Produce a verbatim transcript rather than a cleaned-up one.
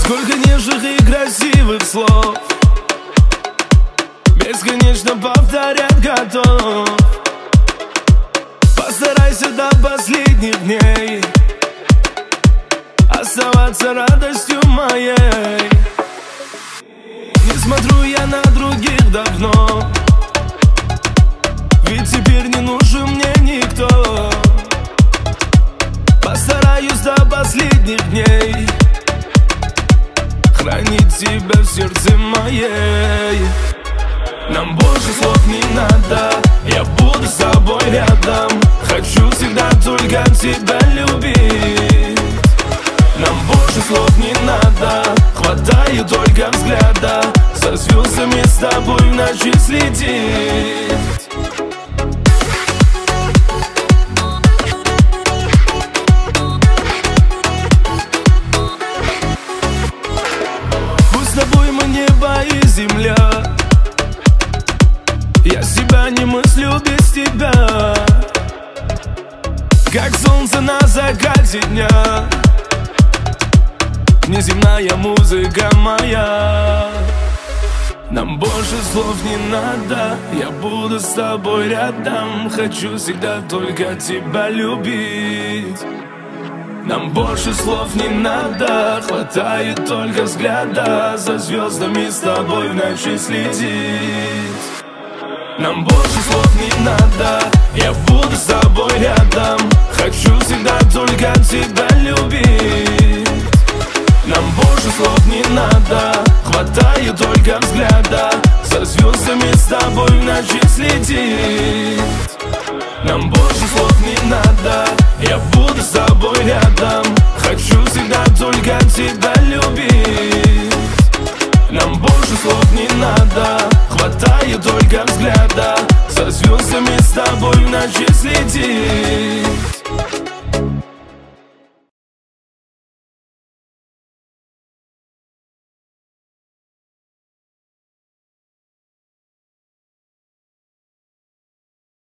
Сколько нежных и красивых слов бесконечно повторять готов. Постарайся до последних дней оставаться радостью моей. Не смотрю я на других давно, ведь теперь не нужен мне никто. Постараюсь до последних дней хранить тебя в сердце моей. Нам больше слов не надо, я буду с тобой рядом. Хочу всегда только тебя любить. Нам больше слов не надо, хватает только взгляда. За звездами с тобой в ночи следить. Пусть с тобой мы небо и земля, я себя не мыслю без тебя. Как солнце на закате дня, неземная музыка моя. Нам больше слов не надо, я буду с тобой рядом. Хочу всегда только тебя любить. Нам больше слов не надо, хватает только взгляда. За звездами с тобой в ночи следить. Нам больше слов не надо, я буду с тобой рядом. Хочу всегда только тебя любить. Нам больше слов не надо, хватает только взгляда. За звездами с тобой в ночи следить. Нам больше слов не надо, я буду с тобой рядом. Хочу всегда только тебя любить. Нам больше слов не надо, хватает только взгляда. За звездами с тобой в ночи следить.